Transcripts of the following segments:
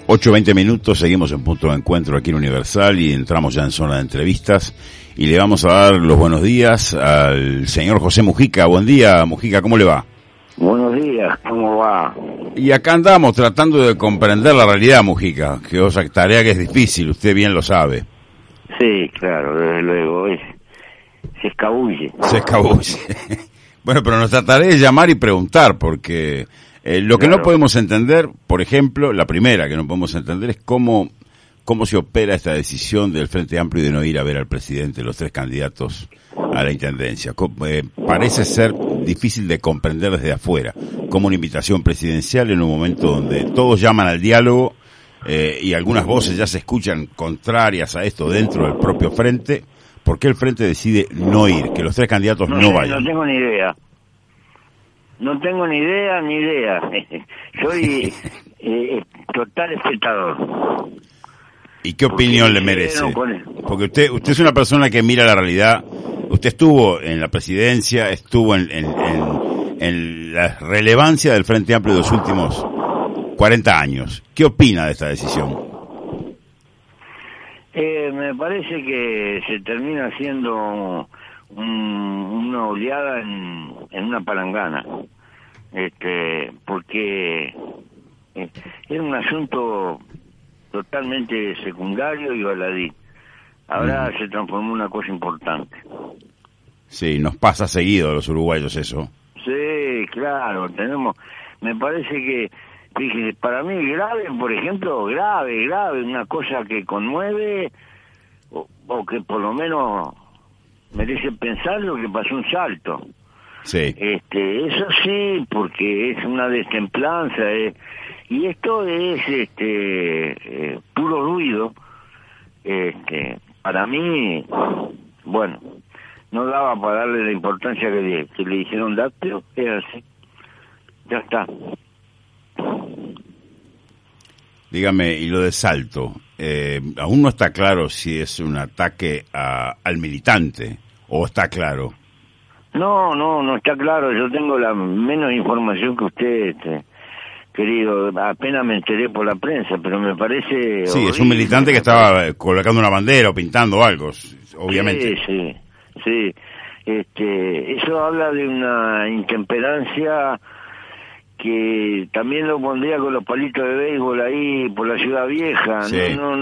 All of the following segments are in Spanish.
8:20, seguimos en Punto de Encuentro aquí en Universal y entramos ya en zona de entrevistas y le vamos a dar los buenos días al señor José Mujica. Buen día, Mujica, ¿cómo le va? Buenos días, ¿cómo va? Y acá andamos tratando de comprender la realidad, Mujica, que es tarea que es difícil, usted bien lo sabe. Sí, claro, desde luego, se escabulle. Se escabulle. Bueno, pero nuestra tarea es llamar y preguntar, porque lo que Claro. no podemos entender, por ejemplo, la primera que no podemos entender es cómo se opera esta decisión del Frente Amplio de no ir a ver al presidente, los tres candidatos a la intendencia. Parece ser difícil de comprender desde afuera, como una invitación presidencial en un momento donde todos llaman al diálogo y algunas voces ya se escuchan contrarias a esto dentro del propio Frente. ¿Por qué el Frente decide no ir, que los tres candidatos no vayan? No tengo ni idea. No tengo ni idea. Soy total espectador. ¿Y qué opinión le merece? Porque usted es una persona que mira la realidad. Usted estuvo en la presidencia, estuvo en la relevancia del Frente Amplio de los últimos 40 años. ¿Qué opina de esta decisión? Me parece que se termina haciendo una oleada en una palangana, porque era un asunto totalmente secundario y baladí. Ahora se transformó en una cosa importante. Sí, nos pasa seguido a los uruguayos eso. Sí, claro, me parece que, fíjese, para mí grave, por ejemplo, grave, una cosa que conmueve o que por lo menos merece pensar lo que pasó un salto. Sí. Eso sí, porque es una destemplanza, y esto es puro ruido. Para mí, bueno, no daba para darle la importancia que le hicieron dar, pero es así. Ya está. Dígame, y lo de Salto, aún no está claro si es un ataque al militante, o está claro. No está claro. Yo tengo la menos información que usted, querido. Apenas me enteré por la prensa, pero me parece Sí, horrible. es un militante que estaba colocando una bandera o pintando algo, obviamente. Sí. Eso habla de una intemperancia que también lo pondría con los palitos de béisbol ahí por la Ciudad Vieja. Sí.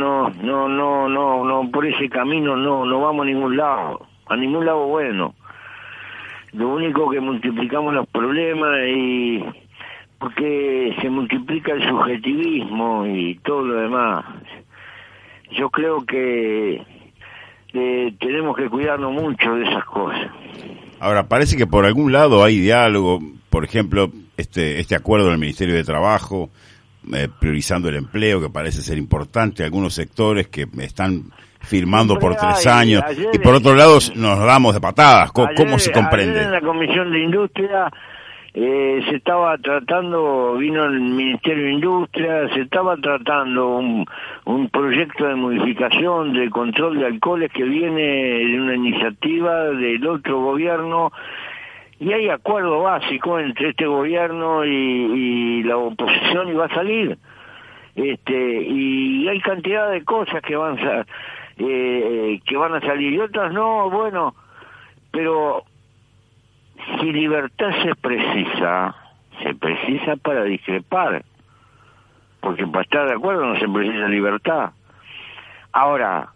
No, por ese camino no vamos a ningún lado bueno. Lo único que multiplicamos los problemas y porque se multiplica el subjetivismo y todo lo demás. Yo creo que tenemos que cuidarnos mucho de esas cosas. Ahora, parece que por algún lado hay diálogo, por ejemplo, este acuerdo del Ministerio de Trabajo, priorizando el empleo, que parece ser importante, algunos sectores que están firmando por 3 años, y por otro lado nos damos de patadas. ¿Cómo se comprende? Ayer en la Comisión de Industria se estaba tratando, vino el Ministerio de Industria, se estaba tratando un proyecto de modificación del control de alcoholes que viene de una iniciativa del otro gobierno, y hay acuerdo básico entre este gobierno y la oposición y va a salir. Y hay cantidad de cosas que van a salir y otras no, bueno, pero si libertad se precisa para discrepar, porque para estar de acuerdo no se precisa libertad. Ahora,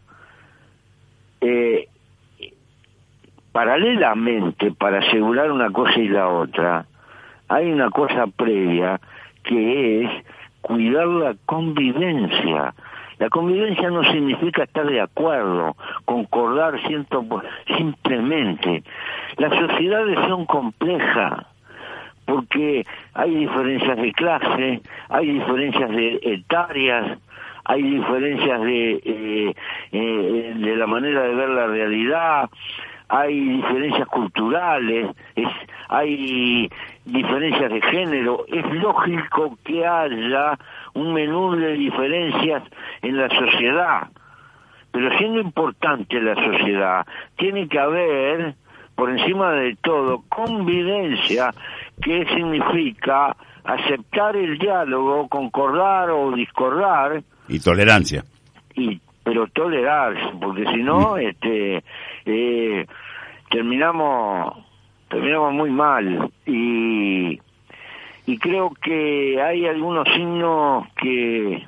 paralelamente, para asegurar una cosa y la otra, hay una cosa previa que es cuidar la convivencia. La convivencia no significa estar de acuerdo, concordar simplemente. Las sociedades son complejas porque hay diferencias de clase, hay diferencias etarias, hay diferencias de la manera de ver la realidad, hay diferencias culturales, hay diferencias de género. Es lógico que haya un menú de diferencias en la sociedad, pero siendo importante la sociedad, tiene que haber, por encima de todo, convivencia qué significa aceptar el diálogo, concordar o discordar. Y tolerancia. Pero tolerar, porque si no, terminamos muy mal. Y creo que hay algunos signos que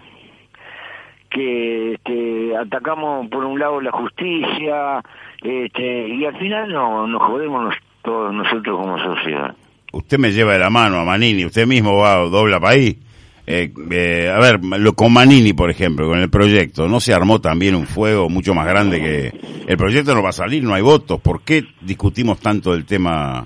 atacamos por un lado la justicia, y al final nos jodemos todos nosotros como sociedad. Usted me lleva de la mano a Manini, usted mismo va a dobla país. A ver, con Manini, por ejemplo, con el proyecto, ¿no se armó también un fuego mucho más grande que el proyecto no va a salir, no hay votos? ¿Por qué discutimos tanto el tema?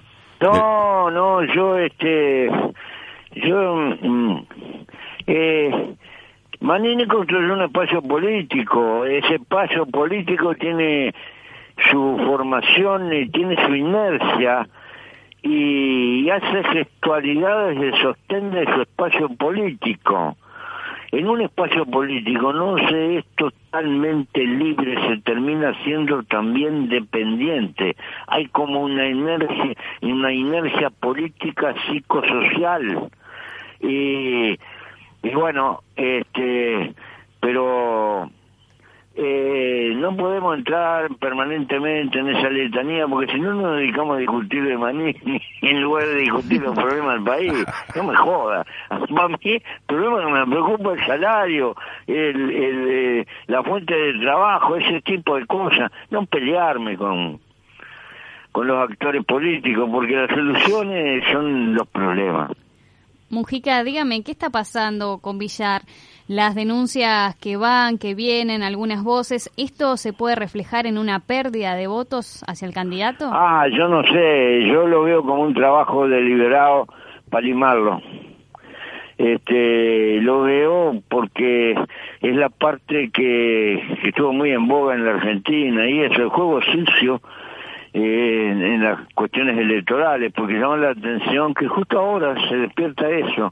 Manini construyó un espacio político. Ese espacio político tiene su formación y tiene su inercia, y hace gestualidades de sostén de su espacio político. En un espacio político no se es totalmente libre, se termina siendo también dependiente. Hay como una inercia política psicosocial. Y bueno, pero no podemos entrar permanentemente en esa letanía, porque si no nos dedicamos a discutir de Manini en lugar de discutir los problemas del país. No me joda. Para mí, el problema que me preocupa es el salario, la fuente de trabajo, ese tipo de cosas. No pelearme con los actores políticos, porque las soluciones son los problemas. Mujica, dígame, ¿qué está pasando con Villar? Las denuncias que van, que vienen, algunas voces, ¿esto se puede reflejar en una pérdida de votos hacia el candidato? Yo no sé, yo lo veo como un trabajo deliberado para limarlo. Lo veo porque es la parte que estuvo muy en boga en la Argentina, y eso, el juego sucio en las cuestiones electorales, porque llama la atención que justo ahora se despierta eso.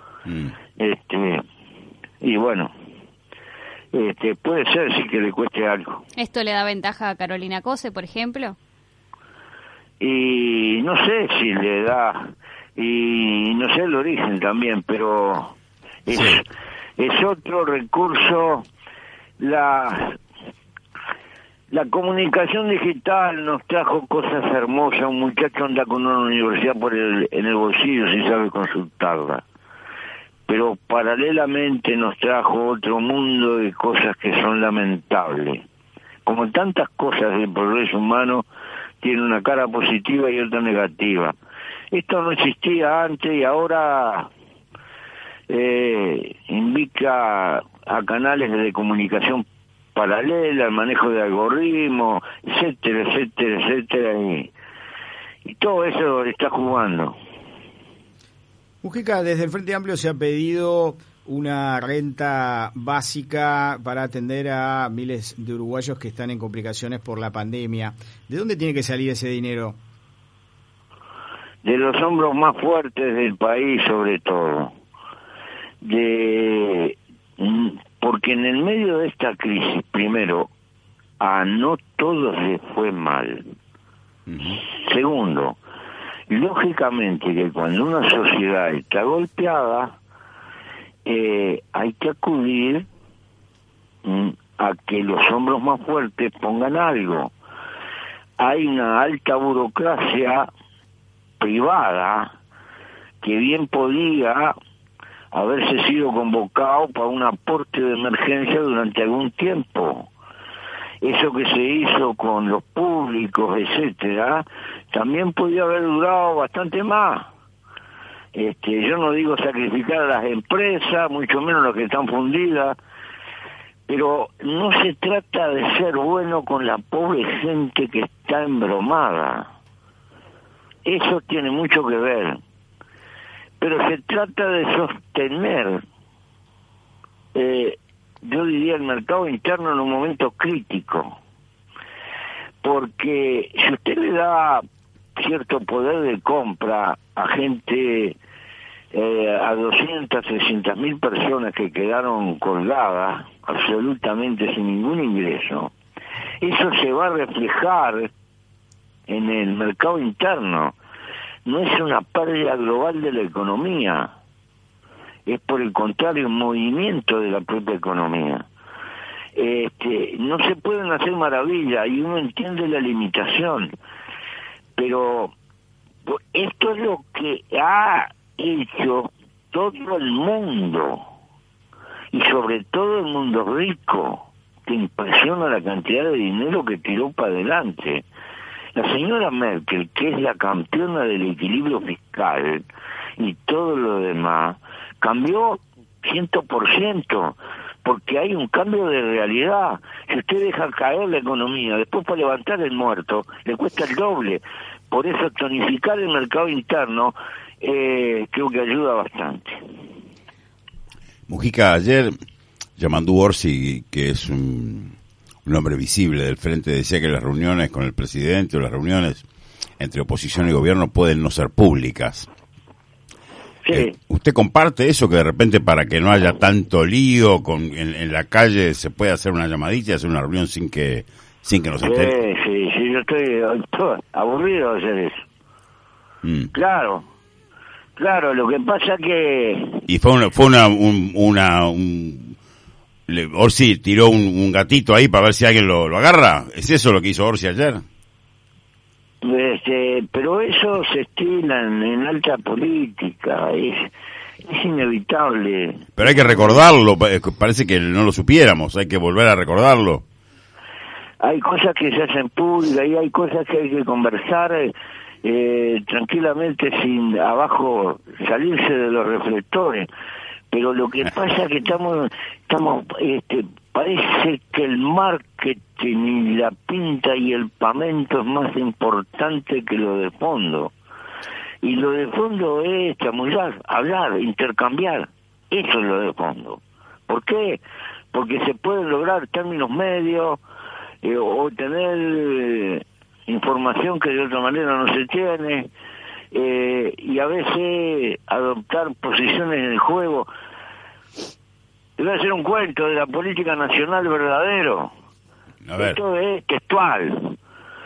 Y bueno, puede ser sí que le cueste algo. ¿Esto le da ventaja a Carolina Cose, por ejemplo? Y no sé si le da, y no sé el origen también, pero es otro recurso. La comunicación digital nos trajo cosas hermosas. Un muchacho anda con una universidad en el bolsillo si sabe consultarla. Pero paralelamente nos trajo otro mundo de cosas que son lamentables. Como tantas cosas del progreso humano, tiene una cara positiva y otra negativa. Esto no existía antes y ahora invita a canales de comunicación paralela, al manejo de algoritmos, etcétera, etcétera, etcétera, y todo eso está jugando. Mujica, desde el Frente Amplio se ha pedido una renta básica para atender a miles de uruguayos que están en complicaciones por la pandemia. ¿De dónde tiene que salir ese dinero? De los hombros más fuertes del país, sobre todo. Porque en el medio de esta crisis, primero, a no todos les fue mal. Segundo, lógicamente que cuando una sociedad está golpeada, hay que acudir a que los hombros más fuertes pongan algo. Hay una alta burocracia privada que bien podía haberse sido convocado para un aporte de emergencia durante algún tiempo. Eso que se hizo con los públicos, etcétera, también podía haber durado bastante más. Yo no digo sacrificar a las empresas, mucho menos las que están fundidas, pero no se trata de ser bueno con la pobre gente que está embromada. Eso tiene mucho que ver. Pero se trata de sostener, yo diría, el mercado interno en un momento crítico. Porque si usted le da cierto poder de compra a gente, a 200, 300 mil personas que quedaron colgadas, absolutamente sin ningún ingreso, eso se va a reflejar en el mercado interno. no es una pérdida global de la economía, es por el contrario un movimiento de la propia economía. No se pueden hacer maravillas y uno entiende la limitación, pero esto es lo que ha hecho todo el mundo, y sobre todo el mundo rico, que impresiona la cantidad de dinero que tiró para adelante. La señora Merkel, que es la campeona del equilibrio fiscal y todo lo demás, cambió 100%, porque hay un cambio de realidad. Si usted deja caer la economía, después para levantar el muerto, le cuesta el doble. Por eso tonificar el mercado interno creo que ayuda bastante. Mujica, ayer Yamandu Orsi, que es un hombre visible del frente, decía que las reuniones con el presidente o las reuniones entre oposición y gobierno pueden no ser públicas. Sí. ¿Usted comparte eso, que de repente para que no haya tanto lío en la calle se puede hacer una llamadita y hacer una reunión sin que nos entere? Sí, yo estoy aburrido de hacer eso. Claro, lo que pasa que... Y Orsi tiró un gatito ahí para ver si alguien lo agarra. ¿Es eso lo que hizo Orsi ayer? Pero eso se estila en alta política, es inevitable. Pero hay que recordarlo, parece que no lo supiéramos, hay que volver a recordarlo. Hay cosas que se hacen públicas y hay cosas que hay que conversar tranquilamente, sin abajo salirse de los reflectores. Pero lo que pasa es que estamos parece que el marketing y la pinta y el pamento es más importante que lo de fondo. Y lo de fondo es chamullar, hablar, intercambiar. Eso es lo de fondo. ¿Por qué? Porque se pueden lograr términos medios o tener información que de otra manera no se tiene, y a veces adoptar posiciones en el juego. Le voy a hacer un cuento de la política nacional verdadero. A ver. Esto es textual.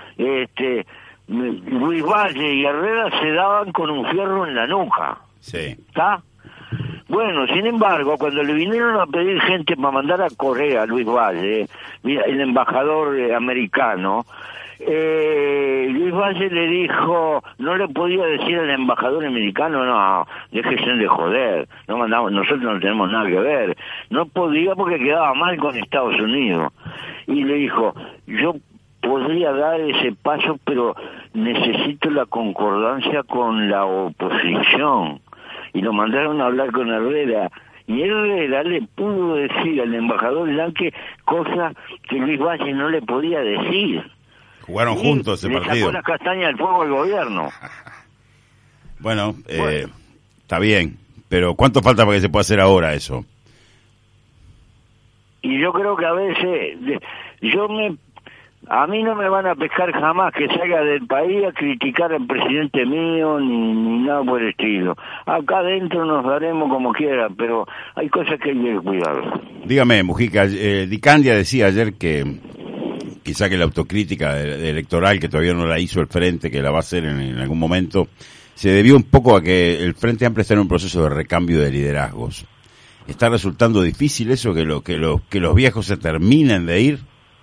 Luis Valle y Herrera se daban con un fierro en la nuca. Sí. ¿Está? Bueno, sin embargo, cuando le vinieron a pedir gente para mandar a Corea a Luis Valle, el embajador americano, Luis Valle le dijo, no le podía decir al embajador americano, no, déjese de joder, no mandamos, nosotros no tenemos nada que ver. No podía porque quedaba mal con Estados Unidos. Y le dijo, yo podría dar ese paso, pero necesito la concordancia con la oposición. Y lo mandaron a hablar con Herrera. Y Herrera le pudo decir al embajador Blanque cosas que Luis Valle no le podía decir. Jugaron juntos ese partido. Le sacó la castaña del fuego al gobierno. Bueno, está bien. Pero ¿cuánto falta para que se pueda hacer ahora eso? Y yo creo que a veces... A mí no me van a pescar jamás que salga del país a criticar al presidente mío ni nada por el estilo. Acá adentro nos daremos como quiera, pero hay cosas que hay que cuidar. Dígame, Mujica, Dicandia decía ayer que quizá que la autocrítica electoral, que todavía no la hizo el Frente, que la va a hacer en algún momento, se debió un poco a que el Frente Amplio está en un proceso de recambio de liderazgos. ¿Está resultando difícil eso, que los viejos se terminen de ir?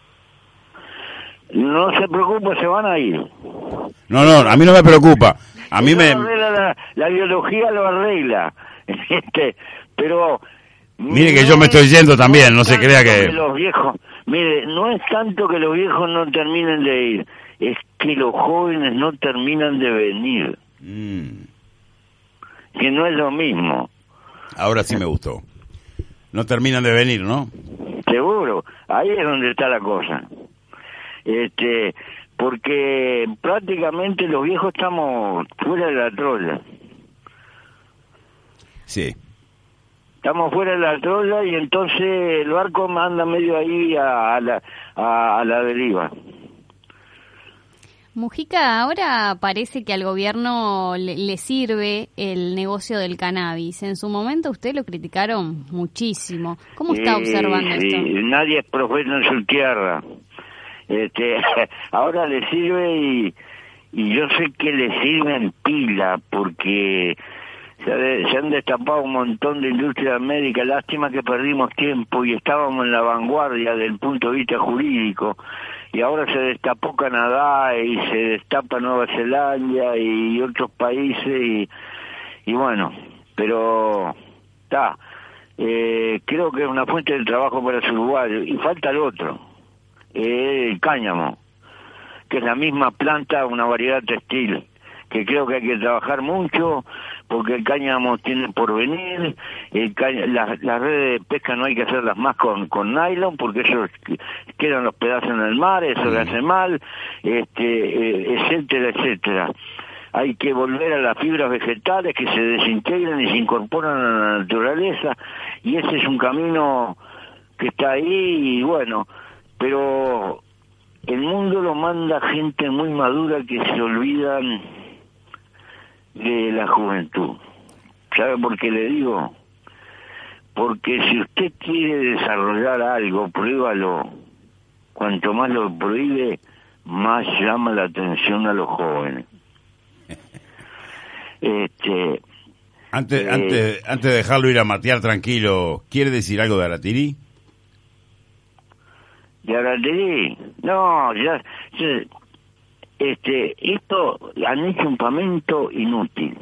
No se preocupe, se van a ir. No, a mí no me preocupa. A mí la biología lo arregla. Pero... Mire que yo me estoy yendo también, no se crea que... Los viejos... Mire, no es tanto que los viejos no terminen de ir, es que los jóvenes no terminan de venir. Que no es lo mismo. Ahora sí me gustó. No terminan de venir, ¿no? Seguro, ahí es donde está la cosa. Porque prácticamente los viejos estamos fuera de la trola. Sí. Estamos fuera de la trola y entonces el barco anda medio ahí a la deriva. Mujica, ahora parece que al gobierno le sirve el negocio del cannabis. En su momento usted lo criticaron muchísimo. ¿Cómo está observando esto? Nadie es profeta en su tierra. Ahora le sirve y yo sé que le sirven pila, porque se han destapado un montón de industria médica. Lástima que perdimos tiempo y estábamos en la vanguardia del punto de vista jurídico, y ahora se destapó Canadá y se destapa Nueva Zelanda y otros países, y bueno, pero está, creo que es una fuente de trabajo para los uruguayos. Y falta el otro, el cáñamo, que es la misma planta, una variedad textil, que creo que hay que trabajar mucho, porque el cáñamo tiene por venir. Las redes de pesca no hay que hacerlas más con nylon, porque eso quedan los pedazos en el mar, eso le hace mal, etcétera, etcétera. Hay que volver a las fibras vegetales que se desintegran y se incorporan a la naturaleza, y ese es un camino que está ahí, y bueno, pero el mundo lo manda gente muy madura que se olvidan de la juventud. ¿Sabe por qué le digo? Porque si usted quiere desarrollar algo, pruébalo. Cuanto más lo prohíbe, más llama la atención a los jóvenes. Antes de dejarlo ir a matear tranquilo, ¿quiere decir algo de Aratiri? ¿De Aratiri? No, esto han hecho un pamento inútil.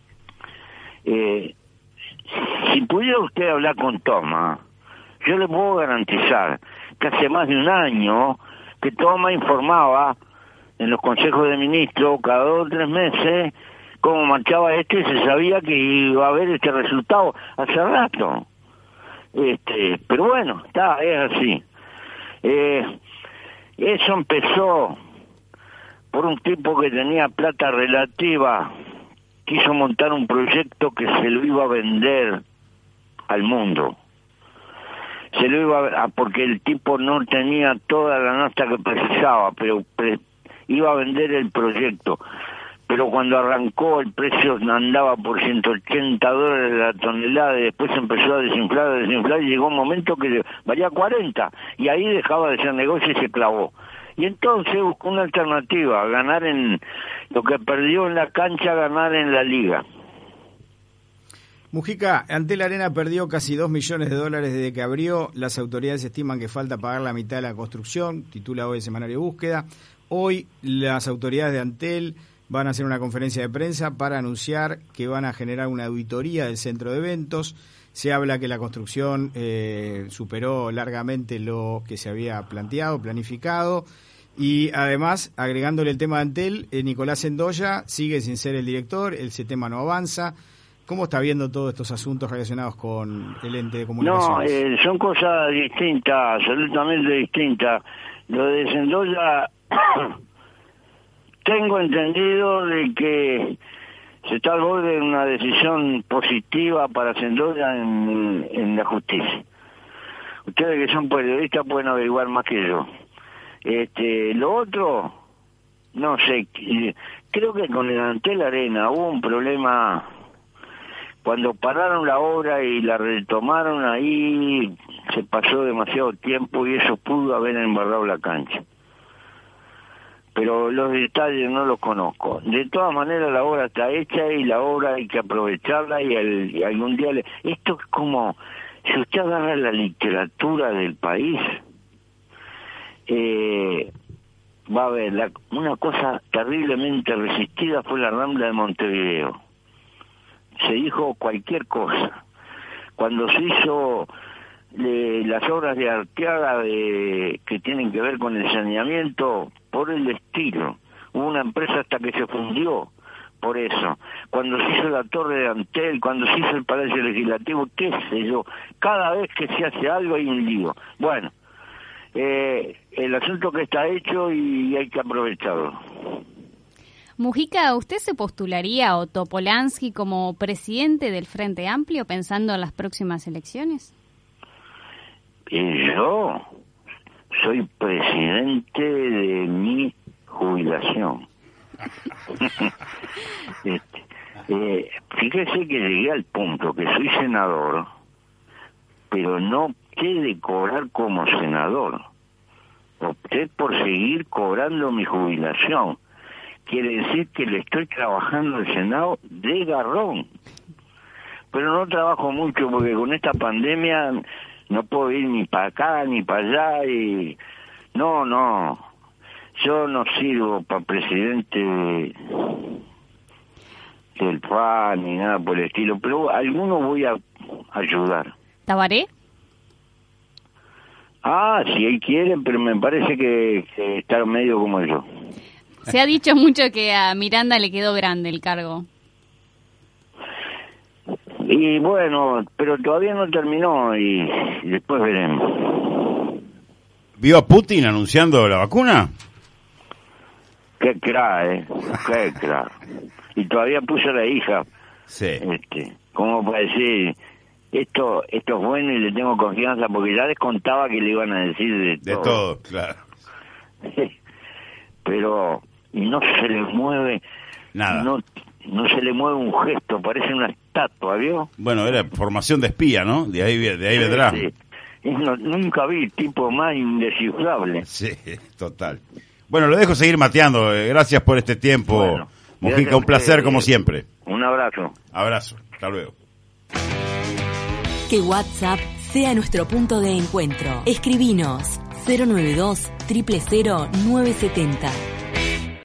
Si pudiera usted hablar con Toma, yo le puedo garantizar que hace más de un año que Toma informaba en los consejos de ministros cada 2 o 3 meses cómo marchaba y se sabía que iba a haber este resultado hace rato. Pero bueno, es así. Eso empezó por un tipo que tenía plata relativa, quiso montar un proyecto que se lo iba a vender al mundo. Se lo iba porque el tipo no tenía toda la nafta que precisaba, pero iba a vender el proyecto. Pero cuando arrancó el precio andaba por $180 la tonelada, y después empezó a desinflar, y llegó un momento que valía 40, y ahí dejaba de ser negocio y se clavó. Y entonces buscó una alternativa, ganar en lo que perdió en la cancha, ganar en la liga. Mujica, Antel Arena perdió casi $2 millones desde que abrió. Las autoridades estiman que falta pagar la mitad de la construcción, titula hoy el semanario Búsqueda. Hoy las autoridades de Antel van a hacer una conferencia de prensa para anunciar que van a generar una auditoría del centro de eventos. Se habla que la construcción superó largamente lo que se había planificado. Y además, agregándole el tema de Antel, Nicolás Endoya sigue sin ser el director, ese tema no avanza. ¿Cómo está viendo todos estos asuntos relacionados con el ente de comunicaciones? No, son cosas distintas, absolutamente distintas. Lo de Sendoya, tengo entendido de que se está al borde de una decisión positiva para Sendoya en la justicia. Ustedes que son periodistas pueden averiguar más que yo. Lo otro, no sé, creo que con el Antel Arena hubo un problema. Cuando pararon la obra y la retomaron, ahí se pasó demasiado tiempo y eso pudo haber embarrado la cancha. Pero los detalles no los conozco. De todas maneras, la obra está hecha y la obra hay que aprovecharla, y algún día... Esto es como, si usted agarra la literatura del país, va a ver, una cosa terriblemente resistida fue la Rambla de Montevideo. Se dijo cualquier cosa. Cuando se hizo las obras de Arteaga que tienen que ver con el saneamiento, por el estilo, hubo una empresa hasta que se fundió por eso. Cuando se hizo la Torre de Antel, cuando se hizo el Palacio Legislativo, qué sé yo, cada vez que se hace algo hay un lío. Bueno, el asunto que está hecho y hay que aprovecharlo. Mujica, ¿usted se postularía a Otto Polansky como presidente del Frente Amplio pensando en las próximas elecciones? Yo soy presidente de mi jubilación. Fíjese que llegué al punto que soy senador, pero no opté de cobrar como senador. Opté por seguir cobrando mi jubilación, quiere decir que le estoy trabajando al Senado de garrón. Pero no trabajo mucho porque con esta pandemia no puedo ir ni para acá ni para allá y no, yo no sirvo para presidente del PAN ni nada por el estilo, pero a algunos voy a ayudar. ¿Tabaré? Si él quiere, pero me parece que está medio como yo. Se ha dicho mucho que a Miranda le quedó grande el cargo. Y bueno, pero todavía no terminó y después veremos. ¿Vio a Putin anunciando la vacuna? Qué crack, qué crack. Y todavía puso a la hija. Sí. Como para decir, esto es bueno y le tengo confianza, porque ya les contaba que le iban a decir de todo. De todo, claro. Pero y no se le mueve nada. No se le mueve un gesto, parece una estatua, ¿vio? Bueno, era formación de espía, ¿no? De ahí vendrá. Sí. Nunca vi tipo más indescifrable. Sí, total. Bueno, lo dejo seguir mateando. Gracias por este tiempo, bueno, Mujica. Un placer como siempre. Un abrazo. Abrazo. Hasta luego. Que WhatsApp sea nuestro punto de encuentro. Escribinos 092 000 970.